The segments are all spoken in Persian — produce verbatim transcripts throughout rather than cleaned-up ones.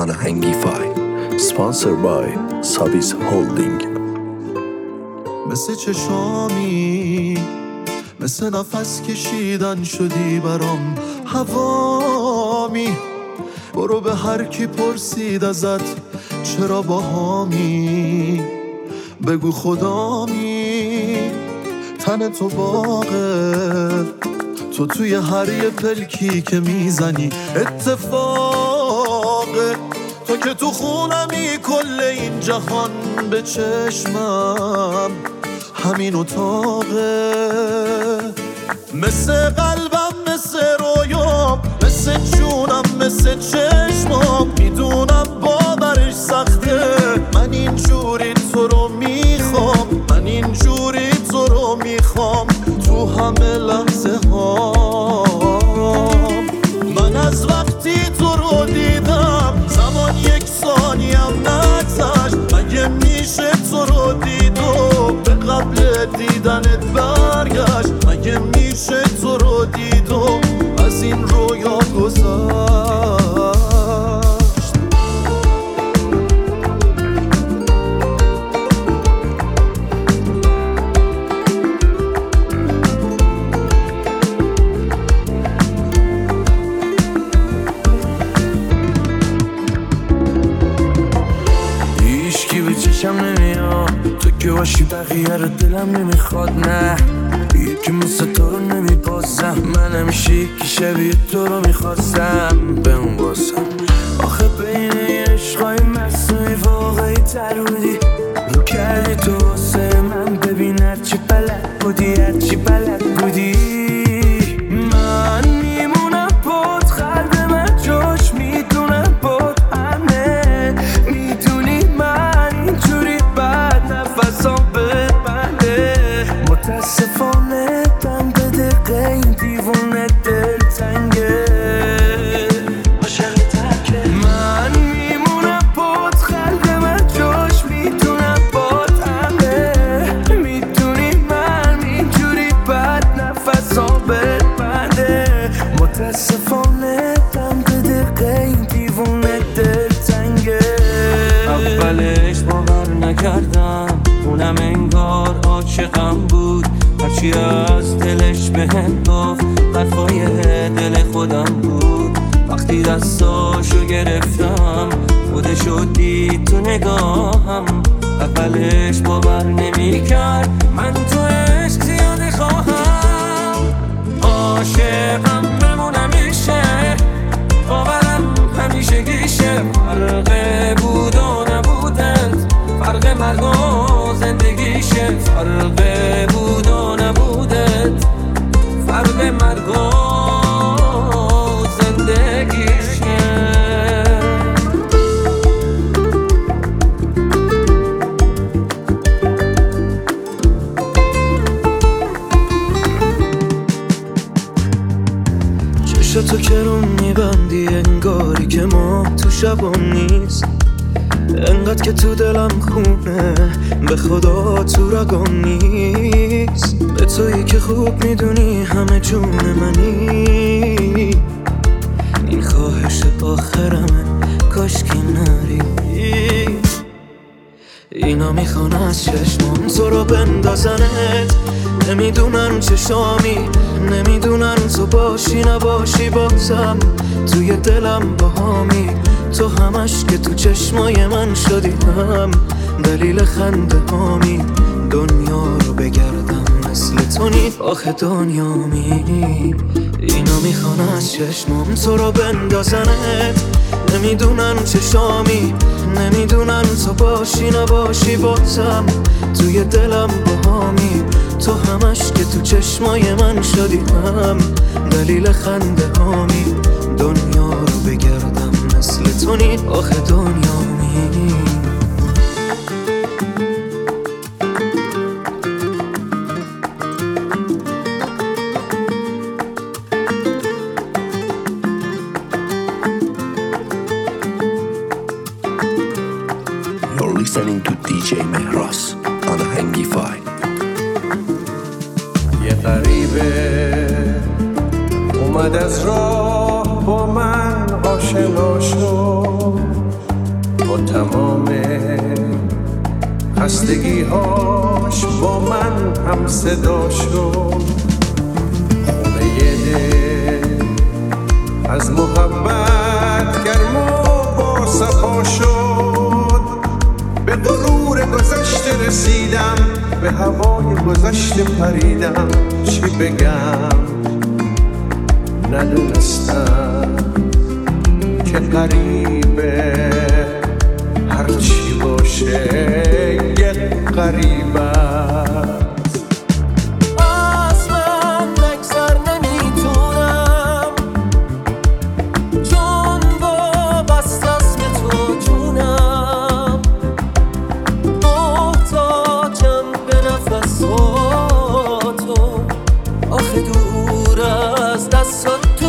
آناهنگیفای Sponsored by Sabis Holding. مثل چشامی، مثل نفس کشیدن شدی برام هوامی. برو به هر کی پرسید ازت چرا باهامی، بگو خدامی. تن تو باغه، تو توی هر یه پلکی که میزنی اتفاقه. تو که تو خونمی، کل این جهان به چشمم همین اتاقه. مثل قلبم، مثل رویام، مثل جونم، مثل چشمام. میدونم باورش سخته، من اینجوری تو رو میخوام، من اینجوری تو رو میخوام تو همه لحظه هام. من از وقتی تو رو دیدم زمان یک ثانیم نگذشت. مگه میشه تو رو دید و به قبل دیدنت برگشت؟ مگه میشه تو رو دید و از این رویا گذشت؟ هیچکی به چشم نمیاد، تو که باشی بقیه رو دلم نمیخواد. نه یکی مثل تو رو نمیپاسم، من همیشه یکی شبیه تو رو میخواستم. به اون باسم آخه بین عشقای مصنوعی واقعی تر بودی. رو کردی تو واسه من، ببین هرچی بلد بودی، هرچی بلد بودی. من میمونم بود، قلب من جاش میدونم بود همه. میدونی من اینجوری بعد نفسام به بنده. متاسفانه دم به دقیقه این دیوونه دل تنگه. من میمونم بود، قلب من جاش میدونم بود همه. میدونی من اینجوری بعد نفسام به بنده. متاسفانه دم به دقیقه این دیوونه دل تنگه. اولش باور نکردم، اونم انگار عاشقم بود. هرچی از دلش بهم گفت حرفای دل خودم بود. وقتی دستاشو گرفتم خودشو دید تو نگاهم. اولش باور نمیکرد من تو عشق زیاده خواهم. عاشقم بمونم میشه، باورم همیشه گیشه. فرق بود و نبودت، فرق مرگ و زندگیشه. فرق بود و نبودت، فرق مرگ و زندگیشه. چشتو که رو میبندی انگاری که ما تو شبام نیست. انقدر که تو دلم خونه، به خدا تو رگام نیست. به تویی که خوب میدونی همه جون منی. این خواهش آخرمه، کاش که نری. اینا میخوان از چشمام تو رو بندازنت. نمیدونن چشامی، نمیدونن تو باشی نباشی بازم توی دلم باهامی. تو همش که تو چشمای من شدی هم دلیل خنده هامی. دنیا رو بگردم مثل تو نی، آخه دنیامی. اینا میخوان از چشمام تو رو بندازنت. نمیدونن چشامی، نمیدونن تو باشی نباشی بازم توی دلم باهامی. تو همش که تو چشمای من شدی هم دلیل خنده هامی. دنیا رو بگردم مثل تو نی، آخه دنیامی. You're listening to دی جی Mehras آناهنگیفای. یه غریبه اومد از راه با من آشنا شد. خستگی‌هاش با من هم صدا شد. خونه دل از محبت گرم و با صفا شد. به غرور گذشته رسیدم، به هوای گذشته پریدم. چی بگم ندونستم که غریبه، هرچی باشه یک غریب است. از من نگذر نمیتونم، چون وابسته است به تو جونم. محتاجم به نفساتو، آخه دور از دستات تو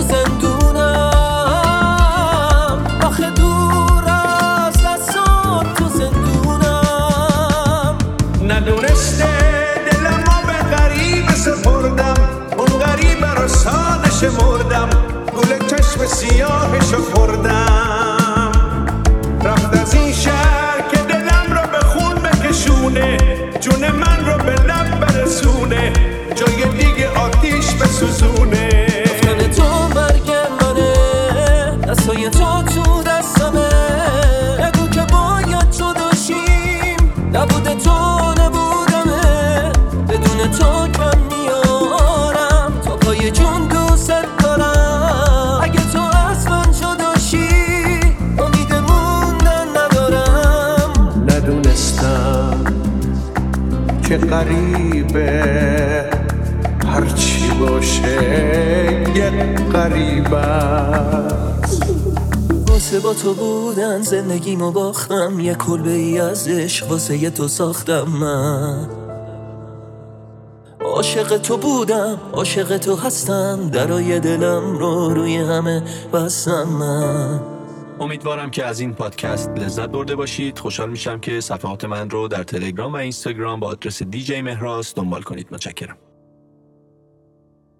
زندونم. آخه دور از دستات تو زندونم. ندونسته دلم رو به غریب سپردم، اون غریب رو ساده شمردم، گل چشم سیاهشو خوردم. رفت از این شهر که دلم رو به خون بکشونه، جون من رو به لب برسونه، جای دیگه آتیش بسوزونه. گفتن تو مرگ منه، دستای تو تو دستمه. بگو که باید جداشیم، نبوده تو نبودمه. بدون تو کم میارم، تا پای جون دوست دارم. اگه تو از من جداشی، امید موندن ندارم. ندونستم که غریبه، هرچی باشه یک غریب است. واسه با تو بودن زندگیمو باختم، یه کلبه ای از عشق واسه ی تو ساختم. من عاشق تو بودم، عاشق تو هستم، درای دلم رو روی همه بستم. من امیدوارم که از این پادکست لذت برده باشید. خوشحال میشم که صفحات من رو در تلگرام و اینستاگرام با آدرس دی جی مهراس دنبال کنید. متشکرم.